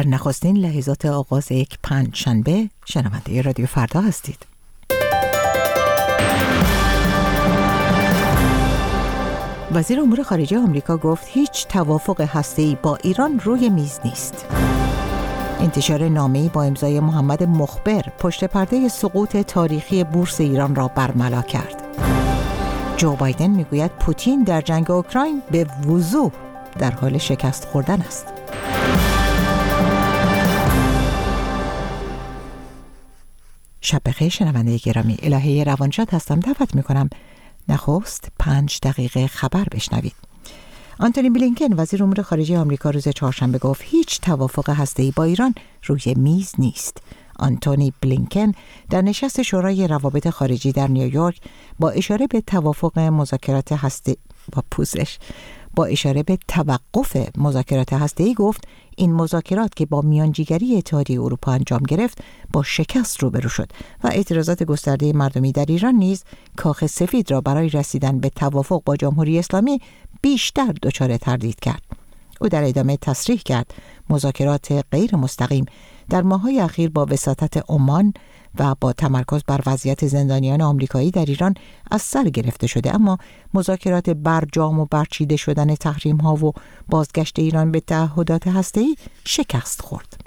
در نخستین لحظات آغاز یک پنجشنبه شنونده رادیو فردا هستید. وزیر امور خارجه آمریکا گفت هیچ توافق هسته‌ای با ایران روی میز نیست. انتشار نامه‌ای با امضای محمد مخبر پشت پرده سقوط تاریخی بورس ایران را برملا کرد. جو بایدن میگوید پوتین در جنگ اوکراین به وضوح در حال شکست خوردن است. شب بخیر شنونده گرامی، الهه روانشاد هستم. دعوت میکنم نخست 5 دقیقه خبر بشنوید. آنتونی بلینکن وزیر امور خارجه آمریکا روز چهارشنبه گفت هیچ توافق هسته‌ای با ایران روی میز نیست. آنتونی بلینکن در نشست شورای روابط خارجی در نیویورک با اشاره به توافق مذاکرات با اشاره به توقف مذاکرات هسته‌ای گفت این مذاکرات که با میانجیگری اتحادیه اروپا انجام گرفت با شکست روبرو شد و اعتراضات گسترده مردمی در ایران نیز کاخ سفید را برای رسیدن به توافق با جمهوری اسلامی بیشتر دچار تردید کرد. او در ادامه تصریح کرد مذاکرات غیر مستقیم در ماه‌های اخیر با وساطت عمان و با تمرکز بر وضعیت زندانیان آمریکایی در ایران از سر گرفته شده، اما مذاکرات برجام و برچیده شدن تحریم‌ها و بازگشت ایران به تعهدات هسته‌ای شکست خورد.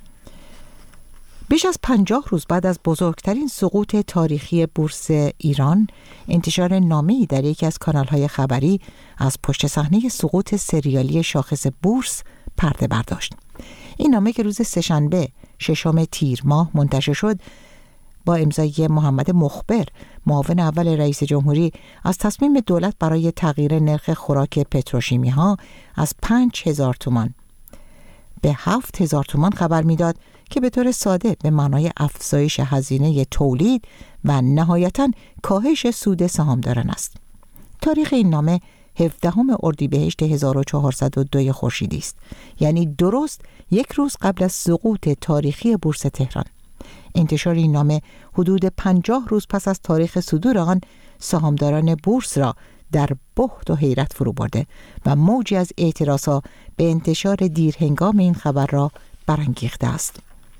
بیش از 50 روز بعد از بزرگترین سقوط تاریخی بورس ایران، انتشار نامه‌ای در یکی از کانال‌های خبری از پشت صحنه سقوط سریالی شاخص بورس پرده برداشت. این نامه که روز سه‌شنبه 6 تیر ماه منتشر شد با امضای محمد مخبر، معاون اول رئیس جمهوری، از تصمیم دولت برای تغییر نرخ خوراک پتروشیمی‌ها از 5000 تومان به 7000 تومان خبر می‌داد که به طور ساده به معنای افزایش هزینه تولید و نهایتاً کاهش سود سهامداران است. تاریخ این نامه 17 اردیبهشت 1402 خورشیدی است، یعنی درست یک روز قبل از سقوط تاریخی بورس تهران. انتشار این نامه حدود 50 روز پس از تاریخ صدور آن سهامداران بورس را در بهت و حیرت فرو برده و موجی از اعتراضها به انتشار دیرهنگام این خبر را برانگیخته است.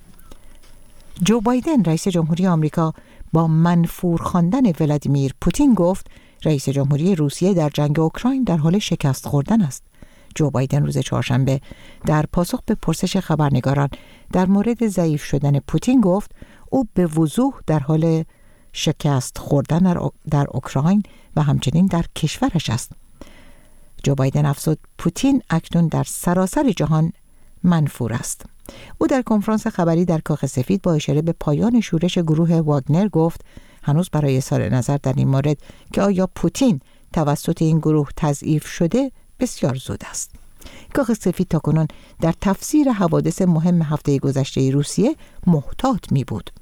جو بایدن رئیس جمهوری آمریکا با منفور خواندن ولادیمیر پوتین گفت رئیس جمهوری روسیه در جنگ اوکراین در حال شکست خوردن است. جو بایدن روز چهارشنبه در پاسخ به پرسش خبرنگاران در مورد ضعیف شدن پوتین گفت او به وضوح در حال شکست خوردن در اوکراین و همچنین در کشورش است. جو بایدن افزود پوتین اکنون در سراسر جهان منفور است. او در کنفرانس خبری در کاخ سفید با اشاره به پایان شورش گروه واگنر گفت هنوز برای اظهار نظر در این مورد که آیا پوتین توسط این گروه تضعیف شده بسیار زود است. کاخ سفید تاکنون در تفسیر حوادث مهم هفته گذشته روسیه محتاط می بود.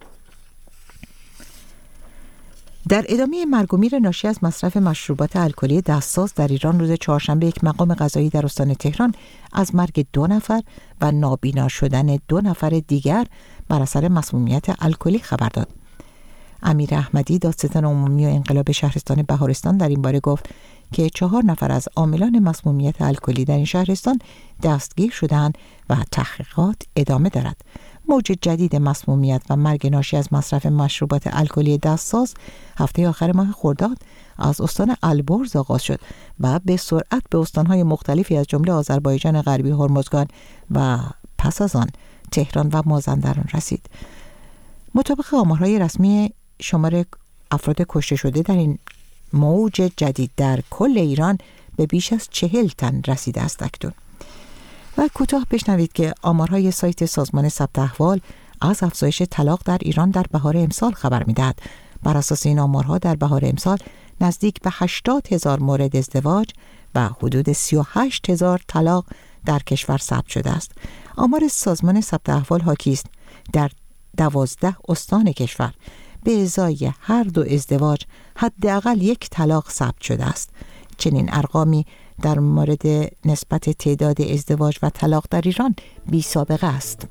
در ادامه مرگ و میر ناشی از مصرف مشروبات الکلی دستساز در ایران روز چهارشنبه یک مقام قضایی در استان تهران از مرگ 2 نفر و نابینا شدن 2 نفر دیگر بر اثر مسمومیت الکلی خبر داد. امیر احمدی دادستان عمومی و انقلاب شهرستان بهارستان در این باره گفت که 4 نفر از عاملان مسمومیت الکلی در این شهرستان دستگیر شدند و تحقیقات ادامه دارد. موج جدید مسمومیت و مرگ ناشی از مصرف مشروبات الکلی دستساز هفته آخر ماه خرداد از استان البرز آغاز شد و به سرعت به استانهای مختلفی از جمله آذربایجان غربی، هرمزگان و پس از آن تهران و مازندران رسید. مطابق آمارهای رسمی شمار افراد کشته شده در این موج جدید در کل ایران به بیش از 40 تن رسیده است اکنون. و کوتاه بشنوید که آمارهای سایت سازمان ثبت احوال از افزایش طلاق در ایران در بهار امسال خبر می‌دهد. بر اساس این آمارها در بهار امسال نزدیک به 80,000 مورد ازدواج و حدود 38,000 طلاق در کشور ثبت شده است. آمار سازمان ثبت احوال حاکی است در 12 استان کشور به ازای هر 2 ازدواج حداقل 1 طلاق ثبت شده است. چنین ارقامی در مورد نسبت تعداد ازدواج و طلاق در ایران بی سابقه است.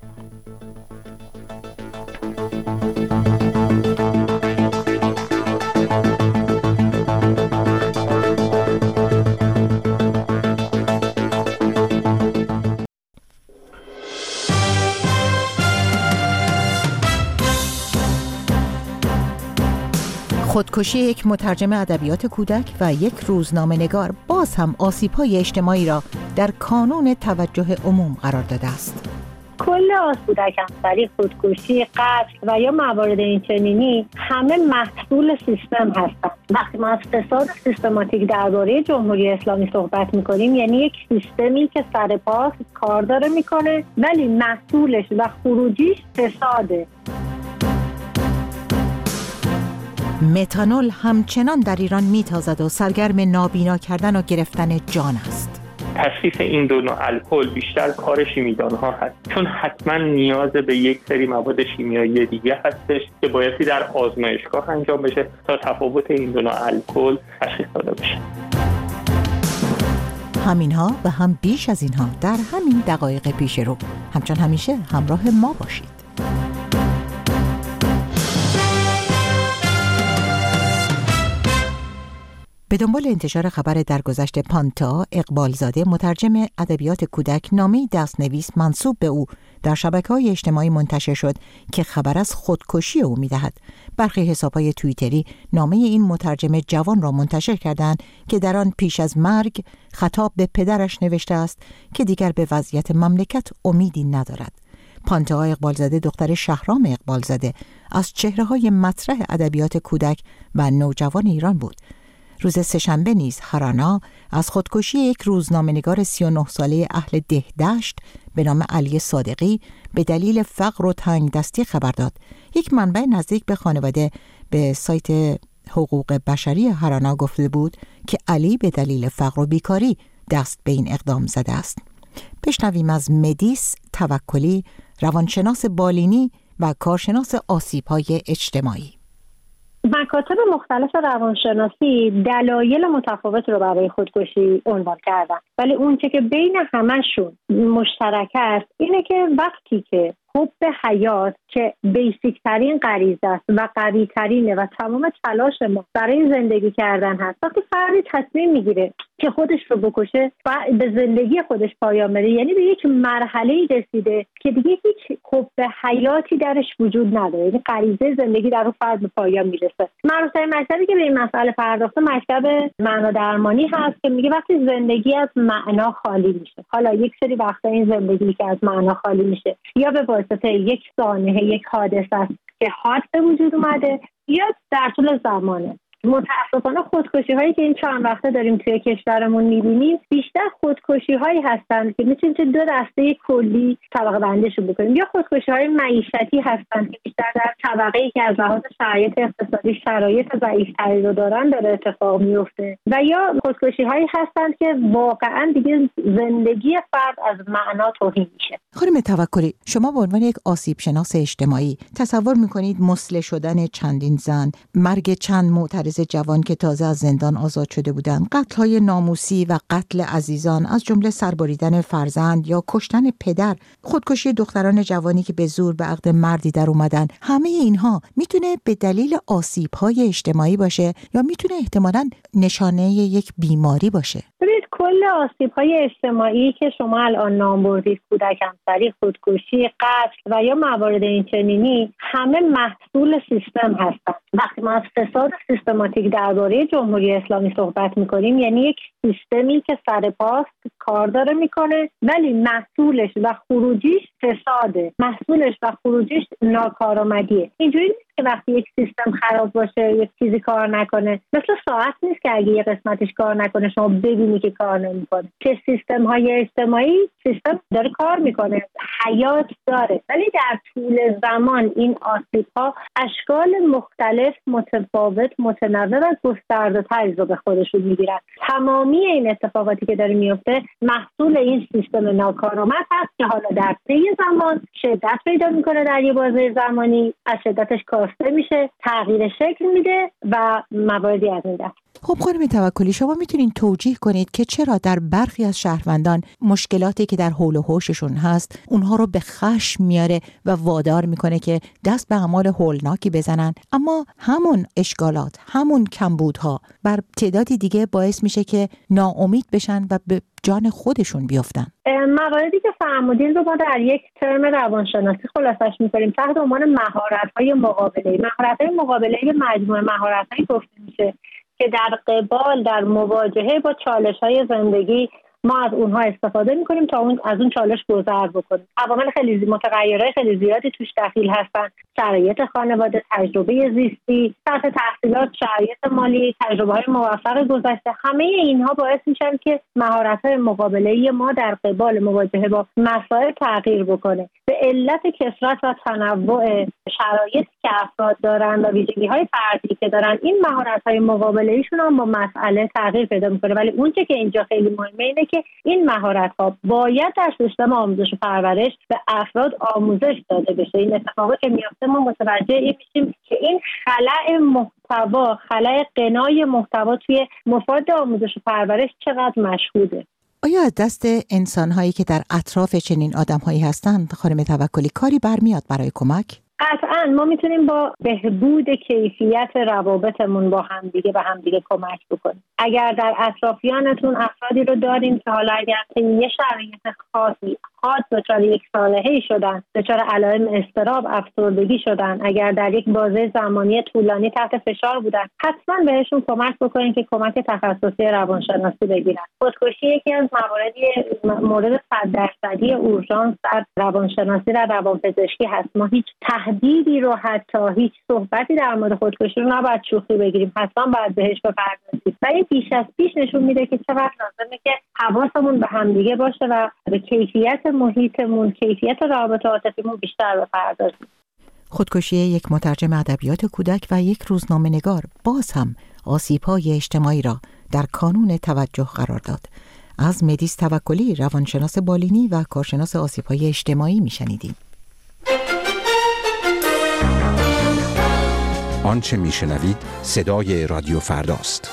خودکشی یک مترجم ادبیات کودک و یک روزنامه‌نگار باز هم آسیب‌های اجتماعی را در کانون توجه عموم قرار داده است. کل کودک همسری، خودکشی، قتل و یا موارد اینچنینی همه محصول سیستم هستند. وقتی ما از فساد سیستماتیک درباره جمهوری اسلامی صحبت می‌کنیم، یعنی یک سیستمی که سر پا کار داره می‌کنه ولی محصولش و خروجیش فساده. متانول همچنان در ایران میتازد و سرگرم نابینا کردن و گرفتن جان است. تصفیف این دو نوع الکل بیشتر کار شیمیدان‌ها هست، چون حتما نیاز به یک سری مواد شیمیایی دیگه هستش که بایستی در آزمایشگاه انجام بشه تا تفاوت این دو نوع الکل تشخیص داده بشه. همینها و هم بیش از اینها در همین دقایق پیش رو. همچون همیشه همراه ما باشید. به دنبال انتشار خبر درگذشت پانتا اقبالزاده، مترجم ادبیات کودک، نامه‌ای دست‌نویس منسوب به او در شبکه‌های اجتماعی منتشر شد که خبر از خودکشی او می‌دهد. برخی حساب‌های توییتری نامه این مترجم جوان را منتشر کردند که در آن پیش از مرگ خطاب به پدرش نوشته است که دیگر به وضعیت مملکت امیدی ندارد. پانتا اقبالزاده دختر شهرام اقبالزاده از چهره‌های مطرح ادبیات کودک و نوجوان ایران بود. روز سه‌شنبه نیز هارانا از خودکشی یک روزنامه‌نگار 39 ساله اهل دهدشت به نام علی صادقی به دلیل فقر و تنگ دستی خبر داد. یک منبع نزدیک به خانواده به سایت حقوق بشری هارانا گفته بود که علی به دلیل فقر و بیکاری دست به این اقدام زده است. بشنویم از مدیس توکلی، روانشناس بالینی و کارشناس آسیب‌های اجتماعی. مکاتب مختلف روانشناسی دلایل متفاوت رو برای خودکشی عنوان کردن، ولی اون چه که بین همشون مشترک است اینه که وقتی که حب حیات که بیسیک ترین غریزه است و قوی ترینه و تمام تلاش ما برای زندگی کردن هست، وقتی فردی تصمیم میگیره که خودش رو بکشه و به زندگی خودش پایان بده، یعنی به یک مرحله‌ای رسیده که دیگه هیچ حب حیاتی درش وجود نداره، یعنی غریزه زندگی در اون فرد به پایان میرسه. مراسم مکتبی که به این مسئله پرداخته مکتب معنا درمانی هست که میگه وقتی زندگی از معنا خالی میشه، حالا یک سری وقتا این زندگی که از معنا خالی میشه یا به واسطه یک سانحه، یک حادثه است که حادث به وجود اومده یا در طول زمانه. متاسفانه خودکشی هایی که این چند وقته داریم توی کشورمون میبینیم بیشتر خودکشی هایی هستند که میتونیم چه دو دسته کلی طبقه بندیشون بکنیم، یا خودکشی های معیشتی هستند که بیشتر در طبقه‌ای که از لحاظ شرایط اقتصادی شرایط ضعیف‌تری رو دارن داره اتفاق میفته، و یا خودکشی هایی هستند که واقعا دیگه زندگی فرد از معنا توهین میشه. خانم توکلی، شما به عنوان یک آسیب شناس اجتماعی تصور میکنید مسله شدن چندین زن، مرگ چند معترض جوان که تازه از زندان آزاد شده بودند، قتل‌های ناموسی و قتل عزیزان از جمله سربریدن فرزند یا کشتن پدر، خودکشی دختران جوانی که به زور به عقد مردی در اومدن، همه اینها میتونه به دلیل آسیب‌های اجتماعی باشه یا میتونه احتمالاً نشانه یک بیماری باشه؟ ببینید کل آسیب‌های اجتماعی که شما الان نام بردید، کودک همسری، خودکشی، قتل و یا موارد اینچنینی، همه محصول سیستم هستند. وقتی ما از فساد سیستماتیک درباره جمهوری اسلامی صحبت می‌کنیم، یعنی یک سیستمی که سر پاست کار داره میکنه ولی محصولش و خروجیش فساده، محصولش و خروجیش ناکارآمدیه. اینجوری نیست که وقتی یک سیستم خراب باشه یک چیزی کار نکنه، مثل ساعت نیست که اگه یه قسمتش کار نکنه شما ببینی که کار نمیکنه. که سیستم های اجتماعی سیستم داره کار میکنه، حیات داره، ولی در طول زمان این آسیب ها اشکال مختلف، متفاوت، متنوع و گسترده تری رو به خودشون میگیرن. تمامی این اتفاقاتی که داره میفته محصول این سیستم ناکارآمد هست که حالا در طی زمان شدت پیدا میکنه، در یه بازه زمانی از شدتش کاسته میشه، تغییر شکل میده و مواردی از این دست. خب خانم توکلی، شما میتونین توجیه کنید که چرا در برخی از شهروندان مشکلاتی که در حول و حوششون هست اونها رو به خشم میاره و وادار میکنه که دست به اعمال هولناکی بزنن، اما همون اشکالات، همون کمبودها بر تعدادی دیگه باعث میشه که ناامید بشن و به جان خودشون بیفتن. مواردی که فرمودین رو ما در یک ترم روانشناسی خلاصش می‌کنیم تحت عنوان مهارت‌های مقابله. مهارت‌های مقابله مجموعه مهارت‌هایی گفته میشه که در مواجهه با چالش‌های زندگی ما از اونها استفاده می‌کنیم تا از اون چالش گذر بکنیم. عوامل خیلی متغیرهای خیلی زیادی توش دخیل هستن: شرایط خانواده، تجربه زیستی، سطح تحصیلات، شرایط مالی، تجربه‌های موفق گذشته. همه اینها باعث میشن که مهارت‌های مقابله‌ای ما در قبال مواجهه با مسائل تغییر بکنه. به علت کثرت و تنوع شرایطی که افراد دارن و ویژگی‌های فردی که دارن، این مهارت‌های مقابله‌ایشون هم با مسئله تغییر پیدا می‌کنه. ولی اون چه که اینجا خیلی مهمه اینه که این مهارت‌ها باید در سیستم آموزش و پرورش به افراد آموزش داده بشه. این اتفاقی که میفته ما متوجه این میشیم که این خلأ غنای محتوا توی مفاد آموزش و پرورش چقدر مشهوده. آیا از دست انسان‌هایی که در اطراف چنین آدم‌هایی هستند خانم توکلی کاری برمیاد برای کمک؟ قطعاً ما میتونیم با بهبود کیفیت روابطمون با همدیگه به همدیگه کمک بکنیم. اگر در اطرافیانتون افرادی رو داریم که حالا اگر یه شرایط خاصی دچار یک سانحه‌ای شدن، دچار علائم اضطراب، افسردگی شدن، اگر در یک بازه زمانی طولانی تحت فشار بودن، حتما بهشون کمک بکنین که کمک تخصصی روانشناسی بگیرن. خودکشی یکی از مورد 100% اورژانس در روانشناسی و روانپزشکی هست. ما هیچ تهدیدی رو، حتی هیچ صحبتی در مورد خودکشی رو نباید شوخی بگیریم، حتما باید بهش بپردازیم. و این بیش از پیش نشون میده که چقدر لازمه که حواسمون به همدیگه باشه و به کیفیت محیطمون، کیفیت روابط عاطفیمون بیشتر بپردازیم. خودکشی یک مترجم ادبیات کودک و یک روزنامه‌نگار باز هم آسیب‌های اجتماعی را در کانون توجه قرار داد. از مهدیس توکلی، روانشناس بالینی و کارشناس آسیب‌های اجتماعی میشنیدیم. آنچه میشنوید صدای رادیو فرداست.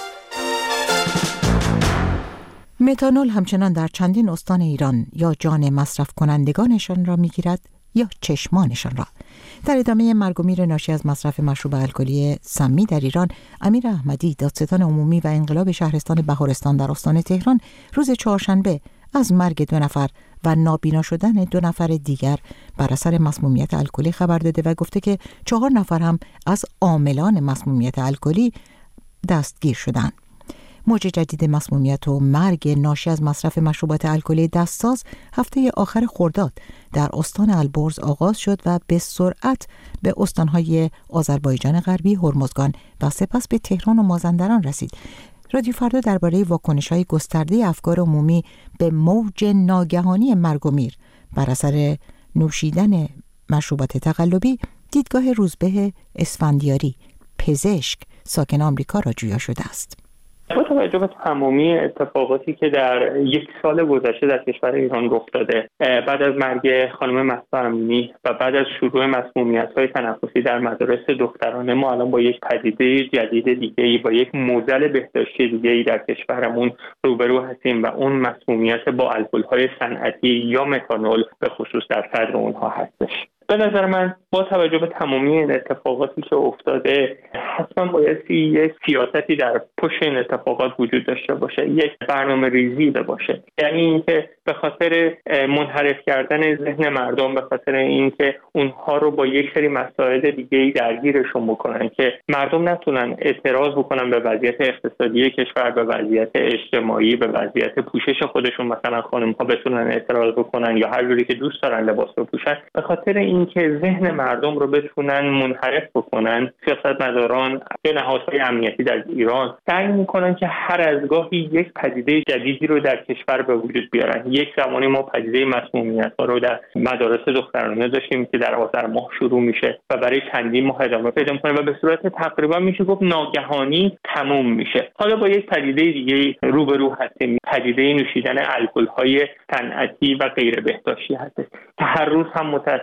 متانول همچنان در چندین استان ایران یا جان مصرف کنندگانشان را میگیرد یا چشمانشان را. در ادامه مرگ و میر ناشی از مصرف مشروب الکلی سمی در ایران، امیر احمدی، دادستان عمومی و انقلاب شهرستان بهارستان در استان تهران روز چهارشنبه از مرگ 2 نفر و نابینا شدن 2 نفر دیگر بر اثر مسمومیت الکلی خبر داده و گفته که 4 نفر هم از عاملان مسمومیت الکلی دستگیر شدند. موج جدید مسمومیت و مرگ ناشی از مصرف مشروبات الکلی دستساز هفته آخر خرداد در استان البرز آغاز شد و به سرعت به استانهای آذربایجان غربی، هرمزگان و سپس به تهران و مازندران رسید. رادیو فردا درباره واکنش‌های گسترده افکار عمومی به موج ناگهانی مرگ و میر بر اثر نوشیدن مشروبات تقلبی دیدگاه روزبه اسفندیاری، پزشک ساکن آمریکا را جویا شده است. با توجه به تمامی اتفاقاتی که در 1 سال گذشته در کشور ایران رخ داده، بعد از مرگ خانم مهسا امینی و بعد از شروع مسمومیت‌های تنفسی در مدارس دخترانه، ما الان با یک پدیده جدید دیگه‌ای، با یک معضل بهداشتی دیگه‌ای در کشورمون روبرو هستیم و اون مسمومیت با الکل‌های صنعتی یا متانول به خصوص در صدر اونها هستش. به نظر من با توجه به تمامی این اتفاقاتی که افتاده، حتما باید یک سیاستی در پشت این اتفاقات وجود داشته باشه، یک برنامه ریزی باشه. یعنی اینکه به خاطر منحرف کردن ذهن مردم، به خاطر اینکه اونها رو با یک سری مسائل دیگه‌ای درگیرشون بکنن که مردم نتونن اعتراض بکنن به وضعیت اقتصادی کشور، به وضعیت اجتماعی، به وضعیت پوشش خودشون، مثلا خانم‌ها بتونن اعتراض بکنن یا هر جوری که دوست دارن لباس بپوشن. به خاطر اینکه ذهن مردم رو بتونن منحرف بکنن، سیاستمداران یا نهادهای امنیتی در ایران سعی میکنن که هر از گاهی یک پدیده جدیدی رو در کشور به وجود بیارن. یک زمانی ما پدیده مسمومیت‌ها رو در مدارس دخترانه داشتیم که در آذر ماه شروع میشه و برای چندین ماه ادامه پیدا میکنه و به صورت تقریبا میشه گفت ناگهانی تموم میشه. حالا با یک پدیده دیگه روبرو هستیم، پدیده نوشیدن الکل‌های صنعتی و غیر بهداشتی هست که هر روز هم متاسفانه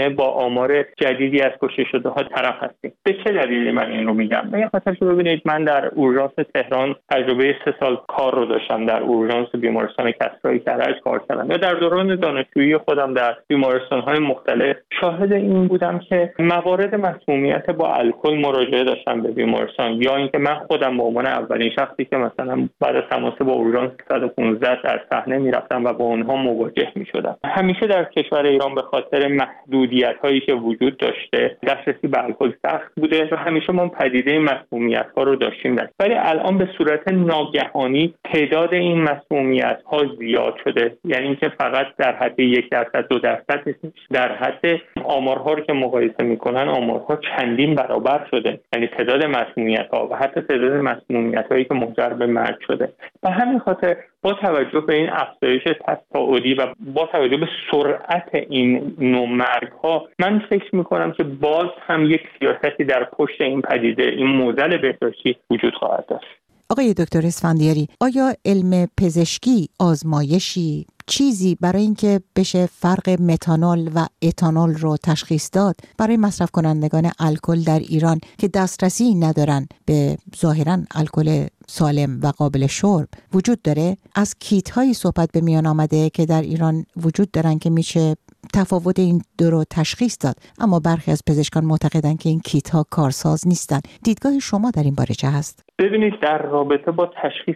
متاسفانه با آمار جدیدی از کشته شده ها طرف هستیم. به چه دلیلی من این رو میگم؟ به خاطر که ببینید من در اورژانس تهران تجربه 3 سال کار رو داشتم، در اورژانس بیمارستان کسرای کرج کار کردم، یا در دوران دانشجویی خودم در بیمارستان‌های مختلف شاهد این بودم که موارد مسمومیت با الکل مراجعه داشتم به بیمارستان، یا اینکه من خودم به عنوان اولین شخصی که مثلا بعد از تماس با اورژانس 115 در صحنه میرفتم و با اونها مواجه میشدم. همیشه در کشور ایران به خاطر محدودیت‌هایی که وجود داشته دسترسی به الکل سخت بوده و همیشه ما پدیده مسمومیت‌ها رو داشتیم، ولی الان به صورت ناگهانی تعداد این مسمومیت‌ها زیاد شده. یعنی اینکه فقط در حد 1% 2% نیست، در حد آمارها رو که مقایسه میکنن آمارها چندین برابر شده. یعنی تعداد مسمومیت‌ها و حتی تعداد مسمومیت‌هایی که منجر به مرگ شده. به همین خاطر با توجه به این افزایش تصاعدی و با توجه به سرعت این نوع مرگ‌ها، من فکر میکنم که باز هم یک سیاستی در پشت این پدیده، این معضل بهداشتی وجود خواهد داشت. آقای دکتر اسفندیاری، آیا علم پزشکی آزمایشی چیزی برای اینکه بشه فرق متانول و اتانول رو تشخیص داد برای مصرف کنندگان الکل در ایران که دسترسی ندارن به ظاهراً الکل سالم و قابل شرب وجود داره؟ از کیت هایی صحبت به میان آمده که در ایران وجود دارن که میشه تفاوت این دو رو تشخیص داد، اما برخی از پزشکان معتقدن که این کیت ها کارساز نیستن. دیدگاه شما در این باره چه هست؟ ببینید، در رابطه با تشخیص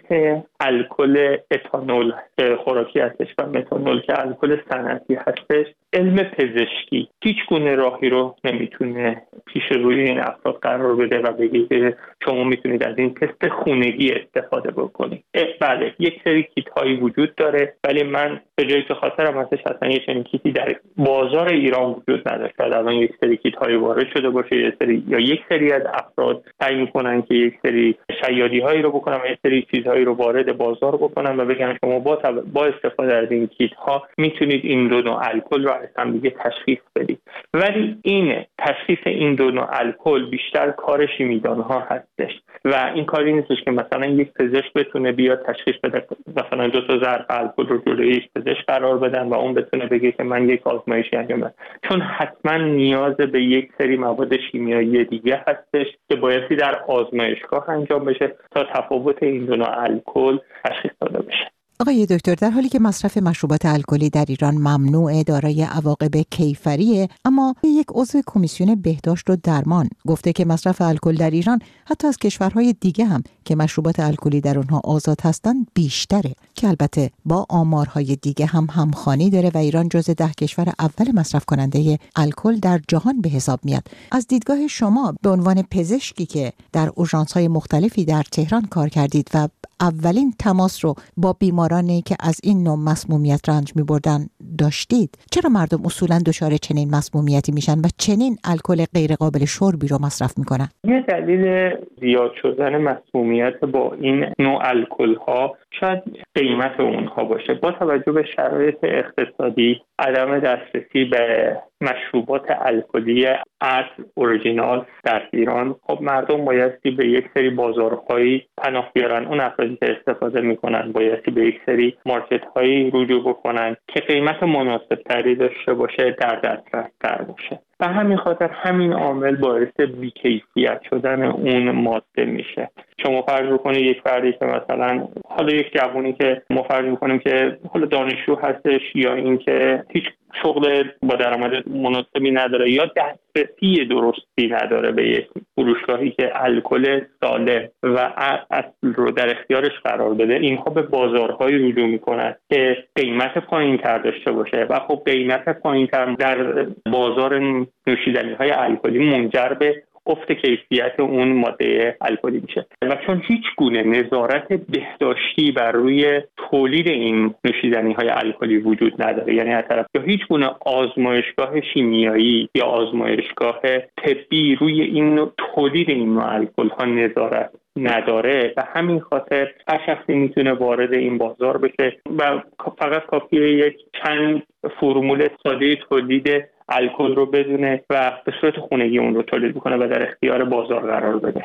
الکل اتانول که خوراکی هستش و متانول که الکل صنعتی هستش، علم پزشکی هیچ گونه راهی رو نمیتونه پیش روی این افراد قرار بده و بگه که شما میتونید از این تست خونگی استفاده بکنید. بله، یک سری کیت هایی وجود داره، ولی من به جایی که خاطرم هستش اصلا یک چنین کیتی در بازار ایران وجود نداشت. الان یک سری کیت هایی وارد شده باشه، یک سری از افراد سعی میکنن که یک سری شیادی هایی رو بکنن و یک سری چیزهایی رو وارد بازار بکنن و بگن شما با استفاده از این کیت ها میتونید این دو نوع الکل رو از هم دیگه تشخیص بدید. ولی این تشخیص این دو نوع الکل بیشتر کار شیمیدان ها هستش و این کاری نیستش که مثلا یک پزشک بتونه بیاد تشخیص بده، مثلا 2 تا ظرف الکل رو جلوی یک پزشک قرار بدن و اون بتونه بگه که من یک آزمایشی انجام بدم، چون حتما نیاز به یک سری مواد شیمیایی دیگه هستش که بایستی در آزمایشگاه انجام بشه تا تفاوت این دو نوع الکل تشخیص داده بشه. آقای دکتر، در حالی که مصرف مشروبات الکلی در ایران ممنوعه، دارای عواقب کیفریه، اما یک عضو کمیسیون بهداشت و درمان گفته که مصرف الکل در ایران حتی از کشورهای دیگه هم که مشروبات الکلی در اونها آزاد هستند بیشتره، که البته با آمارهای دیگه هم همخوانی داره و ایران جزو 10 کشور اول مصرف کننده الکل در جهان به حساب میاد. از دیدگاه شما به عنوان پزشکی که در اورژانس‌های مختلفی در تهران کار کردید و اولین تماس رو با بیمارانی که از این نوع مسمومیت رنج می‌بردن داشتید، چرا مردم اصولاً دچار چنین مسمومیتی میشن و چنین الکل غیر قابل شربی رو مصرف میکنن؟ یه دلیل زیاد شدن مسمومیت با این نوع الکل‌ها شاید قیمت اونها باشه. با توجه به شرایط اقتصادی، عدم دسترسی به مشروبات الکلی اصل اورجینال در ایران، خب مردم بایستی به یک سری بازارهایی پناه بیارن. اون افرادی که استفاده میکنن بایستی به یک سری مارکت هایی رجوع بکنن که قیمت مناسب تری داشته باشه، در دسترس تر باشه. و همین خاطر همین عامل باعث بیکیفیت شدن اون ماده میشه. شما فرض بکنید یک فردی که مثلا حالا یک جوونی که ما فرض میکنیم که حالا دانشجو هستش یا اینکه هیچ شغل با درآمد مناسبی نداره یا دسترسی درستی نداره به یک فروشگاهی که الکل سالم و اصل رو در اختیارش قرار بده، اینها به بازارهای رجوع میکنن که قیمت پایین‌تر داشته باشه و خب قیمت پایین‌تر در بازار نوشیدنی‌های الکلی منجر به افت کیفیت اون ماده الکلی میشه. و چون هیچ گونه نظارت بهداشتی بر روی تولید این نوشیدنی‌های الکلی وجود نداره، یعنی از طرف یا هیچ گونه آزمایشگاه شیمیایی یا آزمایشگاه طبی روی این تولید این نوع الکل‌ها نظارت نداره، و همین خاطر هر شخصی میتونه وارد این بازار بشه و فقط کافیه یک چند فرمول ساده تولید الکل رو بدونه و به صورت خونگی اون رو تولید بکنه و در اختیار بازار قرار بده.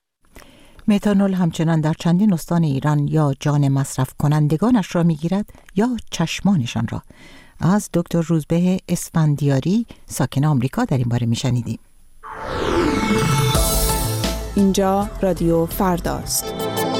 متانول همچنان در چندین استان ایران یا جان مصرف کنندگانش را میگیرد یا چشمانشان را. از دکتر روزبه اسفندیاری ساکن آمریکا در این باره میشنیدیم. اینجا رادیو فرداست.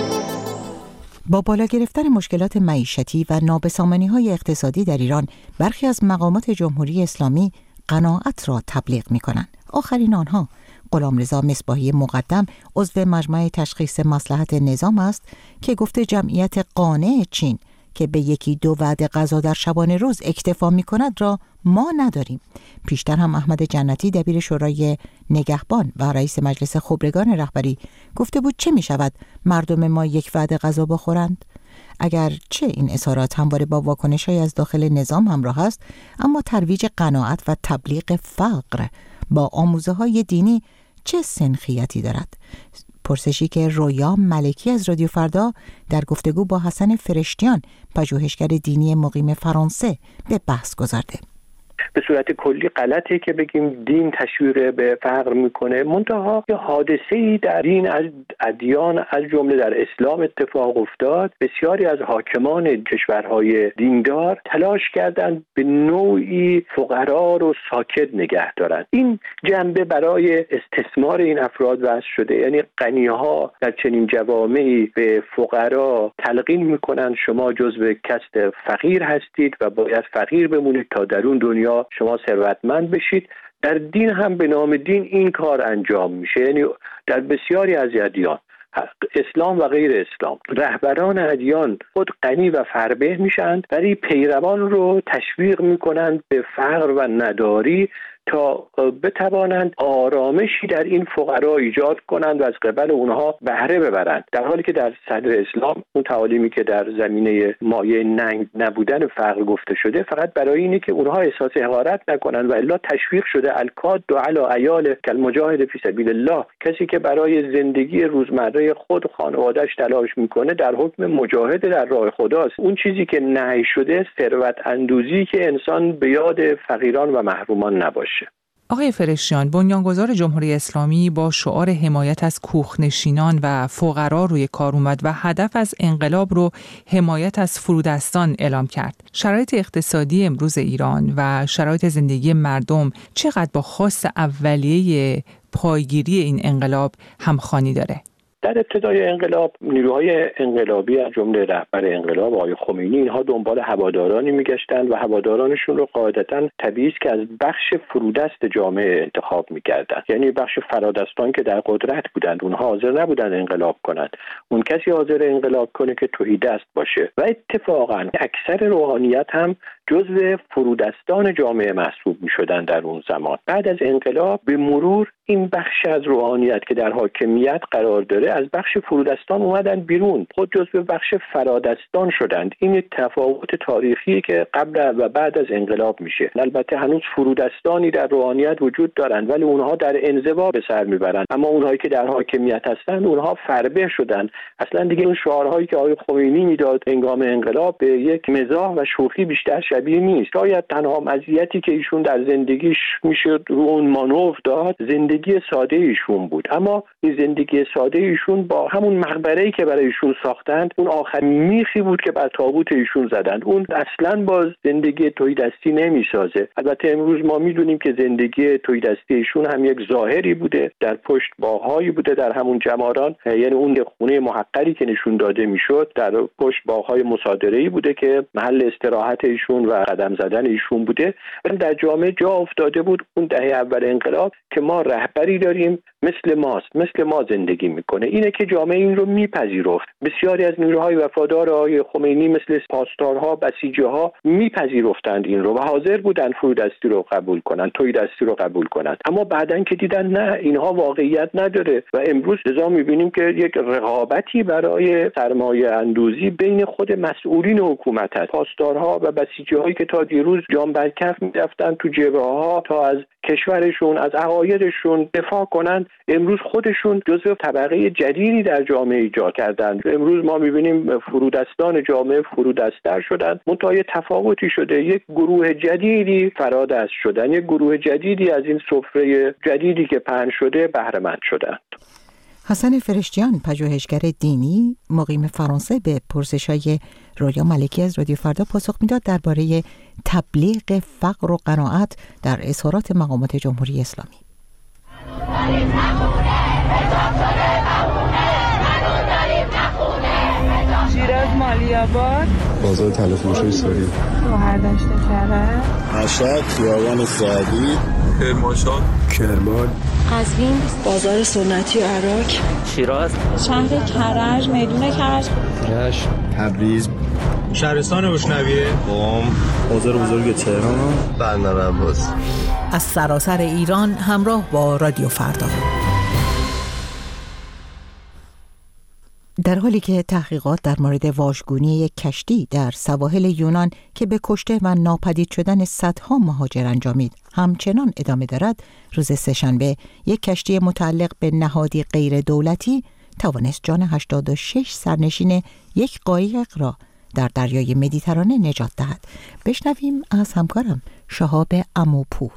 با بالا گرفتن مشکلات معیشتی و نابسامانی‌های اقتصادی در ایران، برخی از مقامات جمهوری اسلامی قناعت را تبلیغ می‌کنند. آخرین آنها غلامرضا مصباحی مقدم، عضو مجمع تشخیص مصلحت نظام است که گفته جمعیت قانع چین که به 1-2 وعده غذا در شبانه روز اکتفا می‌کند را ما نداریم. پیشتر هم احمد جنتی دبیر شورای نگهبان و رئیس مجلس خبرگان رهبری گفته بود چه می‌شود مردم ما 1 وعده غذا بخورند؟ اگر چه این اظهارات همواره با واکنش‌های از داخل نظام همراه است، اما ترویج قناعت و تبلیغ فقر با آموزه‌های دینی چه سنخیتی دارد؟ پرسشی که رویا ملکی از رادیو فردا در گفتگو با حسن فرشتیان، پژوهشگر دینی مقیم فرانسه، به بحث گذارده. به صورت کلی غلطه که بگیم دین تشویق به فقر میکنه، منتها یه حادثه‌ای در دین از ادیان از جمله در اسلام اتفاق افتاد. بسیاری از حاکمان کشورهای دیندار تلاش کردند به نوعی فقرا رو ساکت نگه دارن. این جنبه برای استثمار این افراد وضع شده، یعنی غنی‌ها در چنین جوامعی به فقرا تلقین میکنن شما جزو کست فقیر هستید و باید فقیر بمونید تا در اون دنیا شما ثروتمند بشید. در دین هم به نام دین این کار انجام میشه، یعنی در بسیاری از ادیان، اسلام و غیر اسلام، رهبران ادیان خود غنی و فربه میشن، ولی پیروان رو تشویق میکنند به فقر و نداری تا بتوانند آرامشی در این فقرا ایجاد کنند و از قبل اونها بهره ببرند، در حالی که در صدر اسلام اون تعالیمی که در زمینه مایه ننگ نبودن فقر گفته شده فقط برای اینه که اونها احساس حقارت نکنند و الا تشویق شده الکاد و علی عیال کالمجاهد فی سبیل الله. کسی که برای زندگی روزمره خود و خانواده‌اش تلاش میکنه در حکم مجاهد در راه خداست. اون چیزی که نهی شده ثروت اندوزی که انسان به یاد فقیران و محرومان نباشه. آقای فرشتیان، بنیانگذار جمهوری اسلامی با شعار حمایت از کوخنشینان و فقرا روی کار اومد و هدف از انقلاب رو حمایت از فرودستان اعلام کرد. شرایط اقتصادی امروز ایران و شرایط زندگی مردم چقدر با خواست اولیه پایگیری این انقلاب همخوانی داره؟ در ابتدای انقلاب نیروهای انقلابی از جمله رهبر انقلاب آقای خمینی اینها دنبال هوادارانی میگشتند و هوادارانشون رو قاعدتاً طبیعی است که از بخش فرودست جامعه انتخاب میکردند، یعنی بخش فرادستان که در قدرت بودند. اونها حاضر نبودند انقلاب کنند، اون کسی حاضر انقلاب کنه که تهیدست باشه. و اتفاقاً اکثر روحانیت هم جزو فرودستان جامعه محسوب میشدند در اون زمان. بعد از انقلاب به مرور این بخش از روحانیت که در حاکمیت قرار داره از بخش فرودستان اومدن بیرون، خود جزو بخش فرادستان شدند. این تفاوت تاریخی که قبل و بعد از انقلاب میشه. البته هنوز فرودستانی در روحانیت وجود دارند ولی اونها در انزوا به سر میبرند، اما اونهایی که در حاکمیت هستند اونها فربه شدند. اصلا دیگه اون شعارهایی که آقای خمینی میداد هنگام انقلاب به یک مزاح و شوخی بیشتر شبیه نیست. شاید تنها مزیتی که ایشون در زندگیش میشه رو اون مانور داد زندگی ساده ایشون بود، اما این زندگی ساده ایشون با همون مقبره‌ای که برای ایشون ساختند اون آخرین میخی بود که بر تابوت ایشون زدند. اون اصلاً با زندگی تهیدستی نمیسازه. البته امروز ما میدونیم که زندگی تهیدستی ایشون هم یک ظاهری بوده، در پشت باغ‌هایی بوده در همون جماران، یعنی اون خونه محقری که نشون داده میشد در پشت باغ‌های مصادره‌ای بوده که محل استراحت ایشون و قدم زدن ایشون بوده. ولی در جامعه جا افتاده بود اون دهه اول انقلاب که ما رهبری داریم مثل ما زندگی میکنه. اینه که جامعه این رو میپذیرفت. بسیاری از نیروهای وفادار آقای خمینی مثل پاسدارها، بسیجی‌ها میپذیرفتند این رو و حاضر بودند فرودستی رو قبول کنند، تهیدستی رو قبول کنند. اما بعدن که دیدن نه، اینها واقعیت نداره و امروز لذا میبینیم که یک رقابتی برای سرمایه اندوزی بین خود مسئولین حکومت هست. پاسدارها و بسیجی‌هایی که تا دیروز جان بر کف می‌رفتن تو جبهه‌ها تا از کشورشون، از عقایدشون دفاع کنند، امروز خودشون جزو طبقه جدیدی در جامعه ایجاد کردند. امروز ما می‌بینیم فرودستان جامعه فرودست‌تر شدند. منتها تفاوتی شده، یک گروه جدیدی فرادست شدن، یک گروه جدیدی از این سفره جدیدی که پهن شده بهره مند شدند. حسن فرشتیان، پژوهشگر دینی مقیم فرانسه، به پرسش‌های رویا ملکی از رادیو فردا پاسخ میداد درباره تبلیغ فقر و قناعت در اظهارات مقامات جمهوری اسلامی. شیراز، مالی‌آباد، بازار تلفروشی سوری، شهردشت کرج، مشهد، خیابان سعدی، کرمانشاه، کرمان، قزوین، بازار سنتی و عراق، شیراز، شهر کرج، میدون کرج، رشت، تبریز، شهرستان بوشنویه، قم، بازار بزرگ تهران، بندر عباس. از سراسر ایران همراه با رادیو فردا. در حالی که تحقیقات در مورد واژگونی یک کشتی در سواحل یونان که به کشته و ناپدید شدن صدها مهاجر انجامید همچنان ادامه دارد، روز سه‌شنبه یک کشتی متعلق به نهادی غیر دولتی توانست جان 86 سرنشین یک قایق را در دریای مدیترانه نجات دهد. بشنویم از همکارم شهاب عموپور.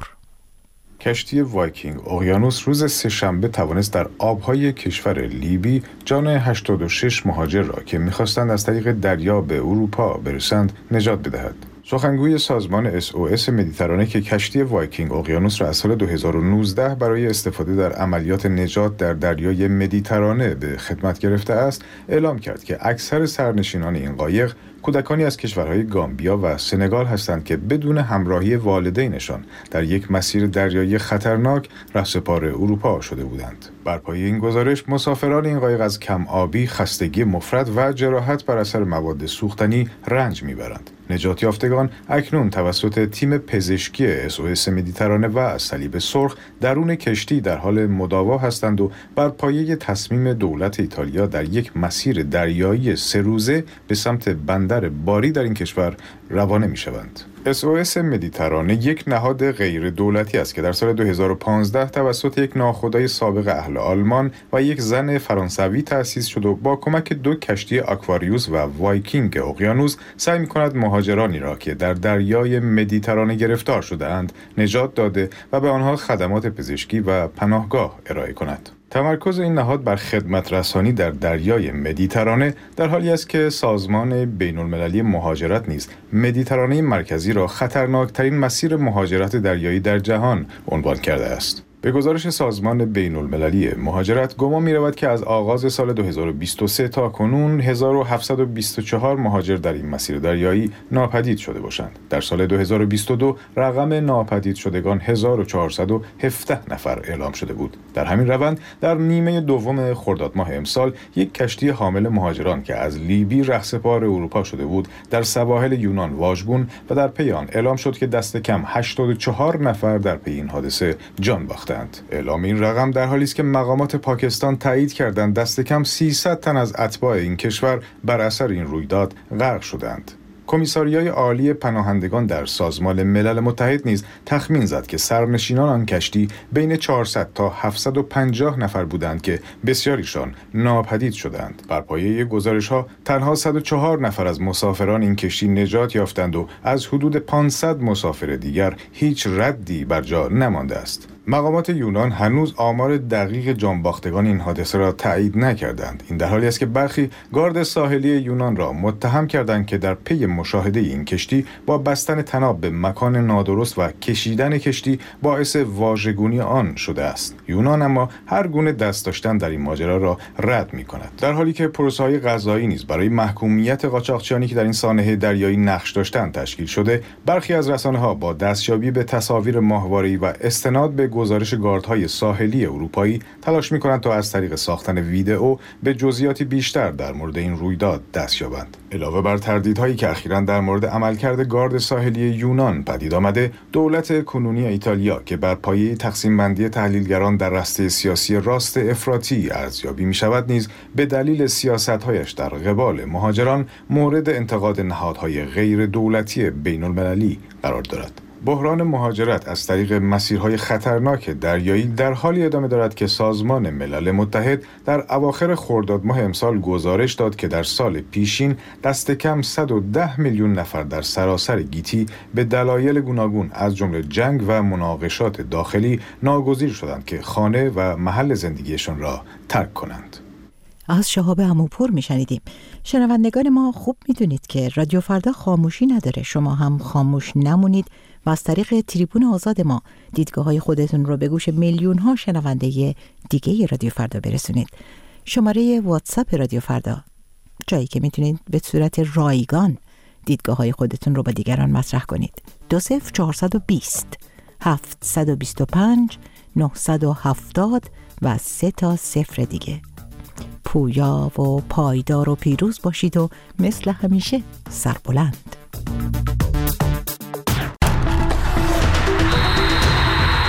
کشتی وایکینگ اقیانوس روز سه‌شنبه توانست در آبهای کشور لیبی جان 86 مهاجر را که می‌خواستند از طریق دریا به اروپا برسند نجات بدهد. سخنگوی سازمان SOS مدیترانه که کشتی وایکینگ اقیانوس را از سال 2019 برای استفاده در عملیات نجات در دریای مدیترانه به خدمت گرفته است، اعلام کرد که اکثر سرنشینان این قایق کودکانی از کشورهای گامبیا و سنگال هستند که بدون همراهی والدینشان در یک مسیر دریایی خطرناک رهسپار اروپا شده بودند. بر پایه این گزارش، مسافران این قایق از کم آبی، خستگی مفرط و جراحت بر اثر مواد سوختنی رنج میبرند. نجات یافتگان اکنون توسط تیم پزشکی SOS مدیترانه و صلیب سرخ درون کشتی در حال مداوا هستند و بر پایه تصمیم دولت ایتالیا در یک مسیر دریایی 3 روزه به سمت بندر باری در این کشور روانه می‌شوند. SOS مدیترانه یک نهاد غیر دولتی است که در سال 2015 توسط یک ناخدای سابق اهل آلمان و یک زن فرانسوی تأسیس شد و با کمک 2 کشتی آکواریوس و وایکینگ اقیانوس سعی می‌کند مهاجرانی را که در دریای مدیترانه گرفتار شده‌اند نجات داده و به آنها خدمات پزشکی و پناهگاه ارائه کند. تمرکز این نهاد بر خدمت رسانی در دریای مدیترانه در حالی است که سازمان بین‌المللی مهاجرت نیز مدیترانه مرکزی را خطرناکترین مسیر مهاجرت دریایی در جهان عنوان کرده است. به گزارش سازمان بین‌المللی مهاجرت گمان می‌رود که از آغاز سال 2023 تا کنون 1724 مهاجر در این مسیر دریایی ناپدید شده باشند. در سال 2022 رقم ناپدید شدگان 1417 نفر اعلام شده بود. در همین روند در نیمه دوم خرداد ماه امسال یک کشتی حامل مهاجران که از لیبی رهسپار اروپا شده بود در سواحل یونان واژگون و در پی آن اعلام شد که دست کم 84 نفر در پی این حادثه جان باختند. اعلام این رقم در حالی است که مقامات پاکستان تایید کردند دست کم 300 تن از اتباع این کشور بر اثر این رویداد غرق شدند. کمیساریای عالی پناهندگان در سازمان ملل متحد نیز تخمین زد که سرنشینان آن کشتی بین 400 تا 750 نفر بودند که بسیاریشان ناپدید شدند. بر پایه گزارش‌ها تنها 104 نفر از مسافران این کشتی نجات یافتند و از حدود 500 مسافر دیگر هیچ ردی بر جا نمانده است. مقامات یونان هنوز آمار دقیق جانباختگان این حادثه را تایید نکردند. این در حالی است که برخی گارد ساحلی یونان را متهم کردند که در پی مشاهده این کشتی با بستن طناب به مکان نادرست و کشیدن کشتی باعث واژگونی آن شده است. یونان اما هر گونه دست داشتن در این ماجرا را رد می‌کند. در حالی که پروسه‌های قضایی نیز برای محکومیت قاچاقچیانی که در این سانحه دریایی نقش داشتند تشکیل شده، برخی از رسانه‌ها با دستیابی به تصاویر ماهواره‌ای و استناد به گزارش گاردهای ساحلی اروپایی تلاش می‌کنند تا از طریق ساختن ویدئو به جزئیاتی بیشتر در مورد این رویداد دست یابند. علاوه بر تردیدهایی که اخیراً در مورد عملکرد گارد ساحلی یونان پدید آمده، دولت کنونی ایتالیا که بر پایه تقسیم بندی تحلیلگران در رسته سیاسی راست افراطی ارزیابی می‌شود، نیز به دلیل سیاست‌هایش در قبال مهاجران مورد انتقاد نهادهای غیر دولتی بین‌المللی قرار دارد. بحران مهاجرت از طریق مسیرهای خطرناک دریایی در حالی ادامه دارد که سازمان ملل متحد در اواخر خرداد ماه امسال گزارش داد که در سال پیشین دست کم 110 میلیون نفر در سراسر گیتی به دلایل گوناگون از جمله جنگ و مناقشات داخلی ناگزیر شدند که خانه و محل زندگیشان را ترک کنند. از شهاب عموپور میشنیدیم. شنوندگان ما خوب میدونید که رادیو فردا خاموشی نداره. شما هم خاموش نمونید و از طریق تریبون آزاد ما دیدگاه‌های خودتون رو به گوش میلیون ها شنونده دیگه رادیو فردا برسونید. شماره واتساپ رادیو فردا، جایی که میتونید به صورت رایگان دیدگاه‌های خودتون رو با دیگران مطرح کنید. 20420 725 970 و 3 تا 0 دیگه. پویا و پایدار و پیروز باشید و مثل همیشه سربلند.